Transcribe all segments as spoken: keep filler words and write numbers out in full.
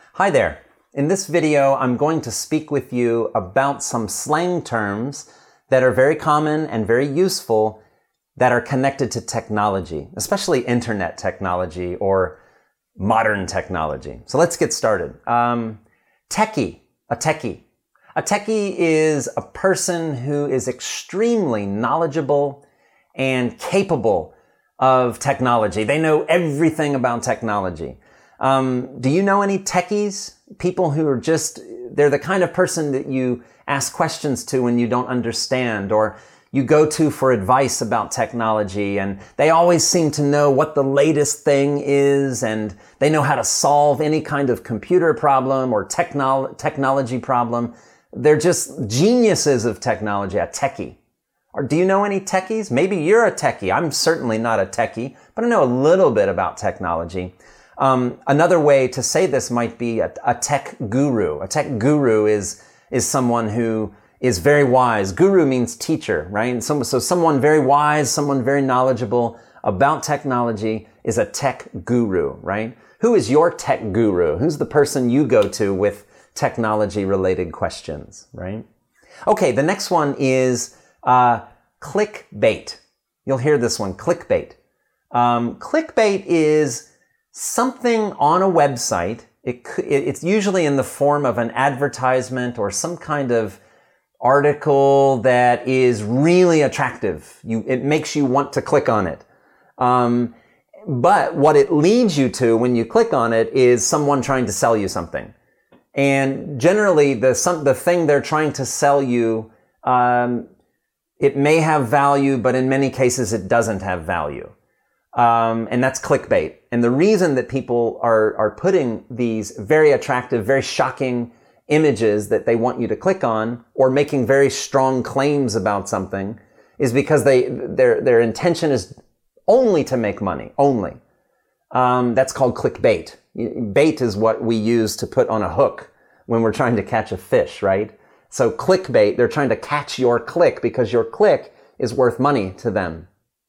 Hi there. In this video, I'm going to speak with you about some slang terms that are very common and very useful that are connected to technology, especially internet technology or modern technology. So let's get started. Um, techie, a techie. A techie is a person who is extremely knowledgeable and capable of technology. They know everything about technology. Um, do you know any techies? People who are just, they're the kind of person that you ask questions to when you don't understand, or you go to for advice about technology, and they always seem to know what the latest thing is, and they know how to solve any kind of computer problem or technolo- technology problem. They're just geniuses of technology, a techie. Or do you know any techies? Maybe you're a techie. I'm certainly not a techie, but I know a little bit about technology. Um, another way to say this might be a, a tech guru. A tech guru is is someone who is very wise. Guru means teacher, right? So, so someone very wise, someone very knowledgeable about technology is a tech guru, right? Who is your tech guru? Who's the person you go to with technology-related questions, right? Okay, the next one is uh, clickbait. You'll hear this one, clickbait. Um, clickbait is something on a website. It, it's usually in the form of an advertisement or some kind of article that is really attractive. You, it makes you want to click on it. Um, but what it leads you to when you click on it is someone trying to sell you something. And generally, the some, the thing they're trying to sell you, um, it may have value, but in many cases it doesn't have value. Um, and that's clickbait. And the reason that people are, are putting these very attractive, very shocking images that they want you to click on, or making very strong claims about something, is because they, their, their intention is only to make money, only. Um, that's called clickbait. Bait is what we use to put on a hook when we're trying to catch a fish, right? So clickbait, they're trying to catch your click because your click is worth money to them.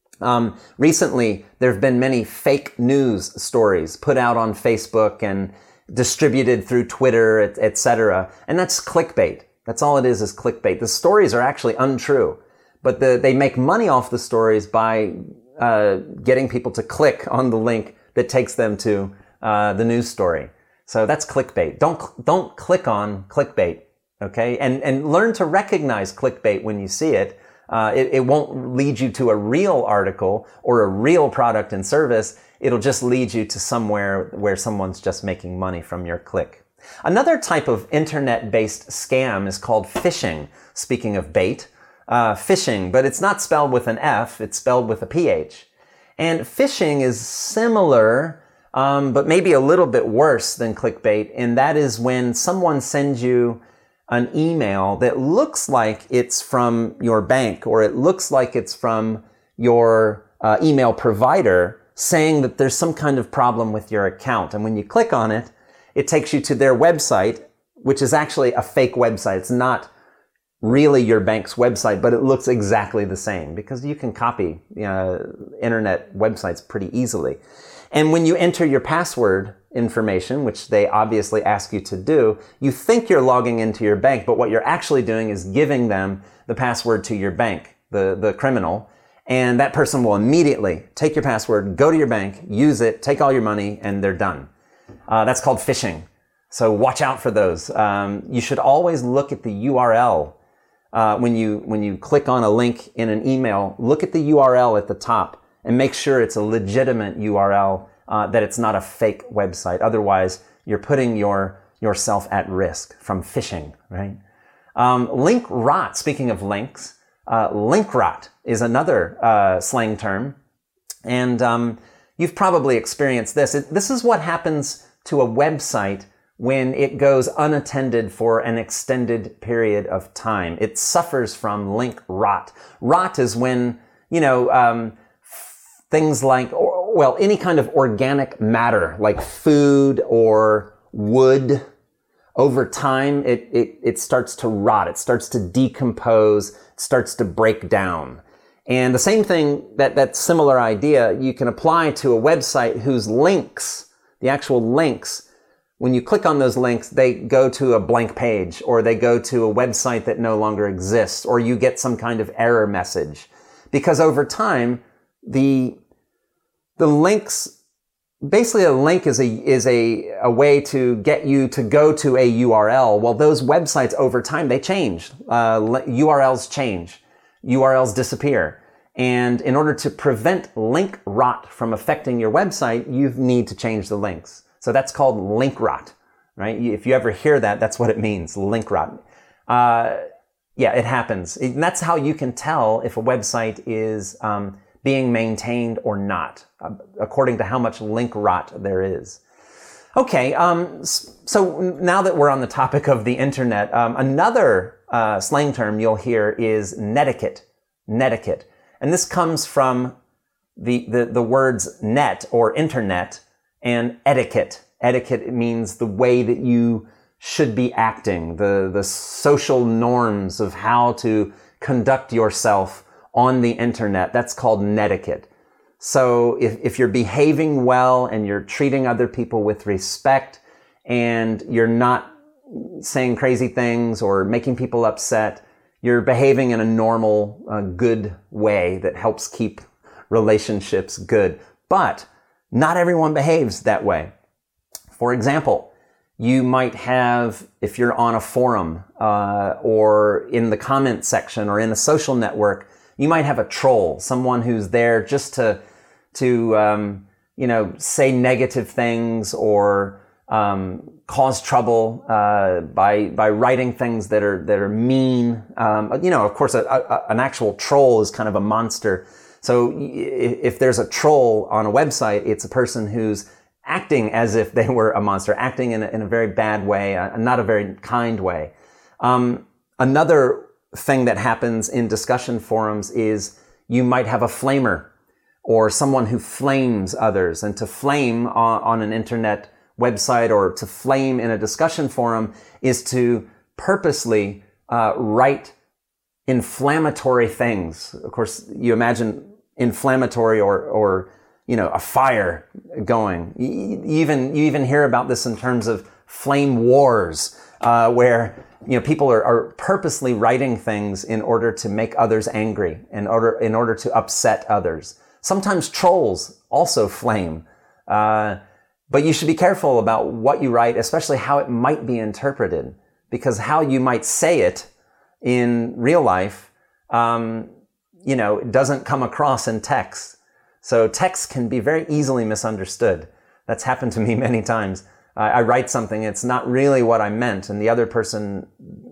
Um, recently, there have been many fake news stories put out on Facebook and distributed through Twitter, et cetera. And that's clickbait. That's all it is, is clickbait. The stories are actually untrue, but the, they make money off the stories by uh, getting people to click on the link that takes them to uh, the news story. So that's clickbait. Don't don't click on clickbait, okay? And and learn to recognize clickbait when you see it. Uh, it, it won't lead you to a real article or a real product and service. It'll just lead you to somewhere where someone's just making money from your click. Another type of internet-based scam is called phishing. Speaking of bait, uh, phishing, but it's not spelled with an F, it's spelled with a P H. And phishing is similar, um, but maybe a little bit worse than clickbait, and that is when someone sends you an email that looks like it's from your bank, or it looks like it's from your uh, email provider, saying that there's some kind of problem with your account. And when you click on it, it takes you to their website, which is actually a fake website. It's not really your bank's website, but it looks exactly the same because you can copy uh, internet websites pretty easily. And when you enter your password information, which they obviously ask you to do, you think you're logging into your bank, but what you're actually doing is giving them the password to your bank, the, the criminal, and that person will immediately take your password, go to your bank, use it, take all your money, and they're done. Uh, that's called phishing. So watch out for those. Um, you should always look at the U R L. Uh, when you, when you click on a link in an email, look at the U R L at the top and make sure it's a legitimate U R L, uh, that it's not a fake website. Otherwise, you're putting your, yourself at risk from phishing, right? Um, link rot, speaking of links, uh, link rot is another uh, slang term. And um, you've probably experienced this. It, this is what happens to a website when it goes unattended for an extended period of time. It suffers from link rot. Rot is when, you know, um, things like, or, well, any kind of organic matter, like food or wood, over time, it, it, it starts to rot. It starts to decompose, it starts to break down. And the same thing, that, that similar idea, you can apply to a website whose links, the actual links, when you click on those links, they go to a blank page, or they go to a website that no longer exists, or you get some kind of error message. Because over time, the, the links, basically a link is a, is a, a way to get you to go to a U R L. Well, those websites over time, they change. Uh, U R Ls change. U R Ls disappear. And in order to prevent link rot from affecting your website, you need to change the links. So that's called link rot, right? If you ever hear that, that's what it means, link rot. Uh, yeah, it happens. And that's how you can tell if a website is um, being maintained or not, uh, according to how much link rot there is. Okay, um, so now that we're on the topic of the internet, um, another uh, slang term you'll hear is netiquette. Netiquette. And this comes from the, the, the words net or internet and etiquette. Etiquette means the way that you should be acting, the, the social norms of how to conduct yourself on the internet. That's called netiquette. So if, if you're behaving well and you're treating other people with respect and you're not saying crazy things or making people upset, you're behaving in a normal, uh, good way that helps keep relationships good. But not everyone behaves that way. For example, you might have, if you're on a forum uh, or in the comment section or in a social network, you might have a troll, someone who's there just to, to um, you know, say negative things or um, cause trouble uh, by by writing things that are that are mean. Um, you know, of course, a, a, an actual troll is kind of a monster. So if there's a troll on a website, it's a person who's acting as if they were a monster, acting in a, in a very bad way, uh, not a very kind way. Um, another thing that happens in discussion forums is you might have a flamer or someone who flames others. And to flame on, on an internet website or to flame in a discussion forum is to purposely uh, write inflammatory things. Of course, you imagine inflammatory or, or you know, a fire going. You even, you even hear about this in terms of flame wars, uh, where, you know, people are, are purposely writing things in order to make others angry, in order, in order to upset others. Sometimes trolls also flame. Uh, but you should be careful about what you write, especially how it might be interpreted, because how you might say it in real life, um, you know, doesn't come across in text. So text can be very easily misunderstood. That's happened to me many times. I, I write something, it's not really what I meant, and the other person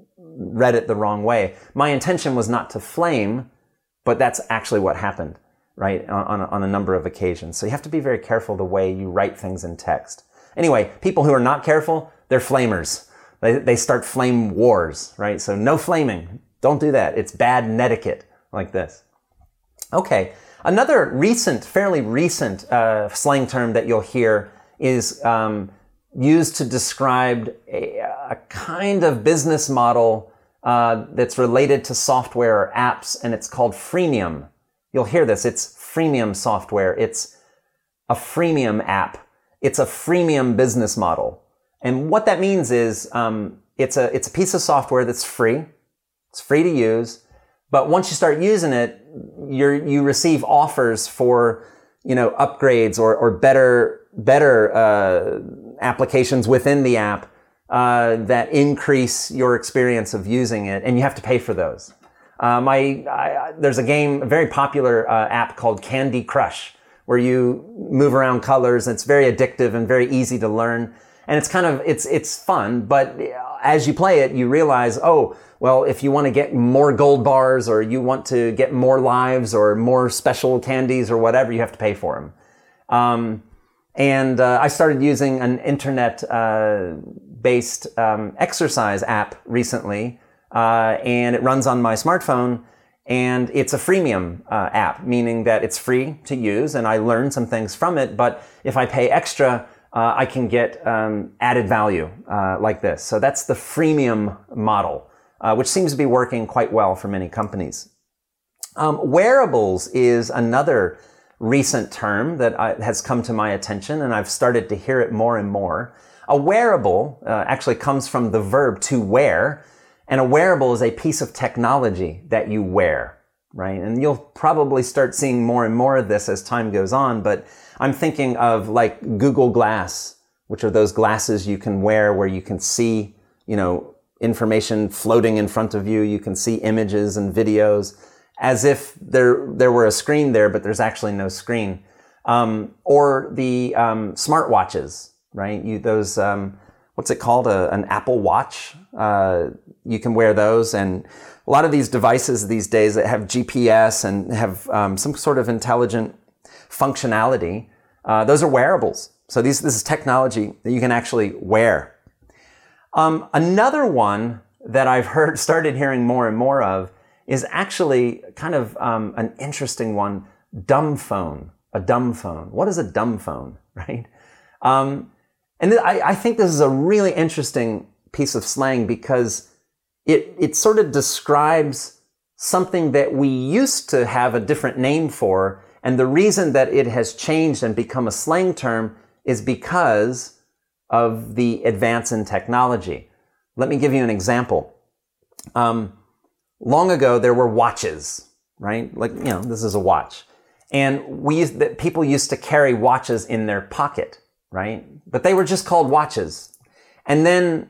read it the wrong way. My intention was not to flame, but that's actually what happened, right, on, on, a, on a number of occasions. So you have to be very careful the way you write things in text. Anyway, people who are not careful, they're flamers. They, they start flame wars, right? So no flaming. Don't do that. It's bad netiquette like this. Okay. Another recent, fairly recent uh, slang term that you'll hear is um, used to describe a, a kind of business model uh, that's related to software or apps, and it's called freemium. You'll hear this. It's freemium software. It's a freemium app. It's a freemium business model. And what that means is um, it's a it's a piece of software that's free. It's free to use. But once you start using it, you're, you receive offers for, you know, upgrades or, or better, better, uh, applications within the app, uh, that increase your experience of using it. And you have to pay for those. Um, I, I, there's a game, a very popular, uh, app called Candy Crush, where you move around colors. And it's very addictive and very easy to learn. And it's kind of, it's, it's fun, but as you play it, you realize, oh, well, if you want to get more gold bars or you want to get more lives or more special candies or whatever, you have to pay for them. Um, and uh, I started using an internet uh, based um, exercise app recently, uh, and it runs on my smartphone, and it's a freemium uh, app, meaning that it's free to use, and I learn some things from it, but if I pay extra, uh, I can get um, added value uh, like this. So that's the freemium model. Uh, which seems to be working quite well for many companies. Um, wearables is another recent term that I, has come to my attention, and I've started to hear it more and more. A wearable uh, actually comes from the verb to wear, and a wearable is a piece of technology that you wear, right? And you'll probably start seeing more and more of this as time goes on, but I'm thinking of like Google Glass, which are those glasses you can wear where you can see, you know, information floating in front of you. You can see images and videos as if there, there were a screen there, but there's actually no screen. Um, or the um, smartwatches, right? You, those, um, what's it called? A, an Apple Watch. Uh, you can wear those. And a lot of these devices these days that have G P S and have um, some sort of intelligent functionality, uh, those are wearables. So these, this is technology that you can actually wear. Um, another one that I've heard, started hearing more and more of is actually kind of um, an interesting one, dumb phone. A dumb phone. What is a dumb phone, right? Um, and th- I, I think this is a really interesting piece of slang because it, it sort of describes something that we used to have a different name for. And the reason that it has changed and become a slang term is because of the advance in technology. Let me give you an example. Um, long ago, there were watches, right? Like, you know, this is a watch. And we used, that people used to carry watches in their pocket, right? But they were just called watches. And then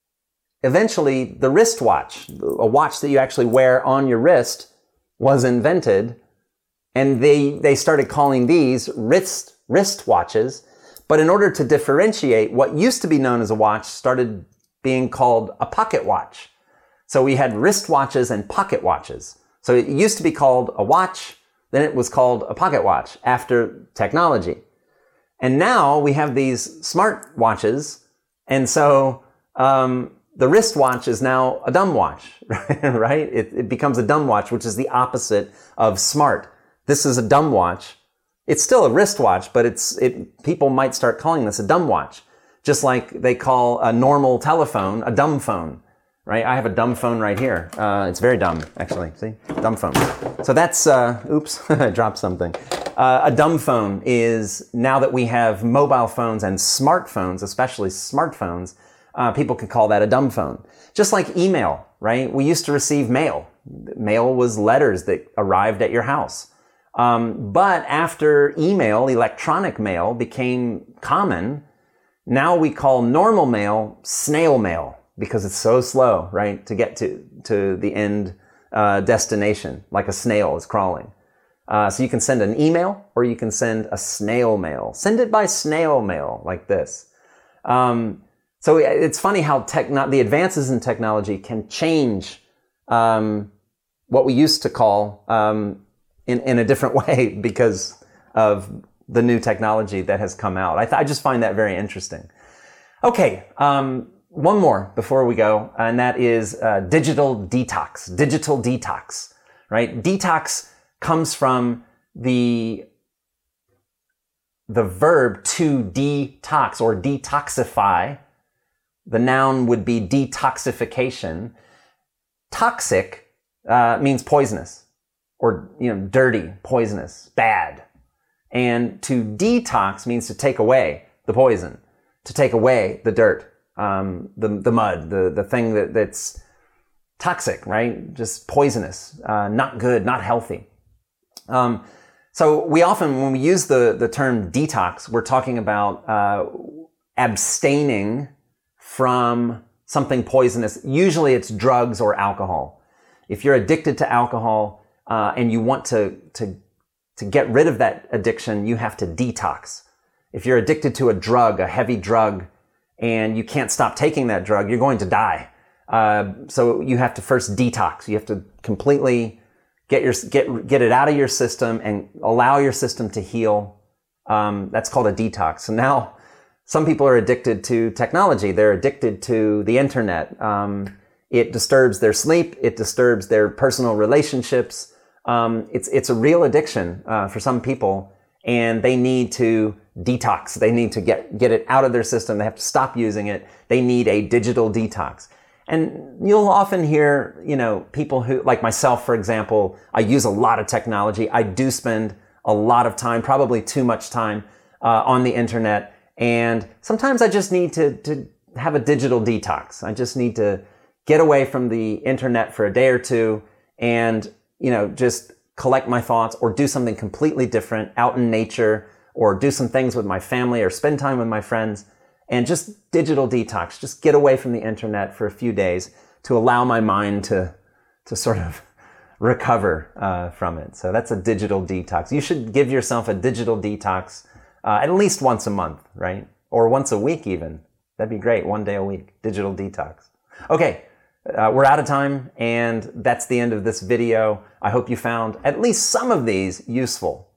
eventually the wristwatch, a watch that you actually wear on your wrist, was invented. And they, they started calling these wrist, wrist watches. But in order to differentiate, what used to be known as a watch started being called a pocket watch. So we had wristwatches and pocket watches. So it used to be called a watch, then it was called a pocket watch after technology. And now we have these smart watches. And so um, the wristwatch is now a dumb watch, right? It, it becomes a dumb watch, which is the opposite of smart. This is a dumb watch. It's still a wristwatch, but it's it. People might start calling this a dumb watch, just like they call a normal telephone a dumb phone. Right? I have a dumb phone right here. Uh, it's very dumb, actually. See? Dumb phone. So that's, uh, oops, I dropped something. Uh, a dumb phone is, now that we have mobile phones and smartphones, especially smartphones, uh, people can call that a dumb phone. Just like email, right? We used to receive mail. Mail was letters that arrived at your house. Um, but after email, electronic mail became common, now we call normal mail snail mail. Because it's so slow, right, to get to, to the end uh, destination, like a snail is crawling. Uh, so you can send an email or you can send a snail mail. Send it by snail mail, like this. Um, so it's funny how techno- the advances in technology can change um, what we used to call um, in, in a different way because of the new technology that has come out. I, th- I just find that very interesting. Okay. Um, One more before we go, and that is uh, digital detox. Digital detox, right? Detox comes from the, the verb to detox or detoxify. The noun would be detoxification. Toxic uh, means poisonous or, you know, dirty, poisonous, bad. And to detox means to take away the poison, to take away the dirt. Um, the, the mud, the, the thing that, that's toxic, right? Just poisonous, uh, not good, not healthy. Um, so we often, when we use the, the term detox, we're talking about, uh, abstaining from something poisonous. Usually it's drugs or alcohol. If you're addicted to alcohol, uh, and you want to, to, to get rid of that addiction, you have to detox. If you're addicted to a drug, a heavy drug, and you can't stop taking that drug, you're going to die. Uh, so you have to first detox. You have to completely get your get get it out of your system and allow your system to heal. Um, that's called a detox. So now some people are addicted to technology. They're addicted to the internet. Um, it disturbs their sleep. It disturbs their personal relationships. Um, it's it's a real addiction uh, for some people, and they need to detox. They need to get, get it out of their system. They have to stop using it. They need a digital detox. And you'll often hear, you know, people who, like myself, for example, I use a lot of technology. I do spend a lot of time, probably too much time, uh, on the internet. And sometimes I just need to, to have a digital detox. I just need to get away from the internet for a day or two and, you know, just collect my thoughts or do something completely different out in nature or do some things with my family or spend time with my friends and just digital detox. Just get away from the internet for a few days to allow my mind to, to sort of recover uh, from it. So that's a digital detox. You should give yourself a digital detox uh, at least once a month, right? Or once a week even. That'd be great. One day a week. Digital detox. Okay. Uh, we're out of time, and that's the end of this video. I hope you found at least some of these useful.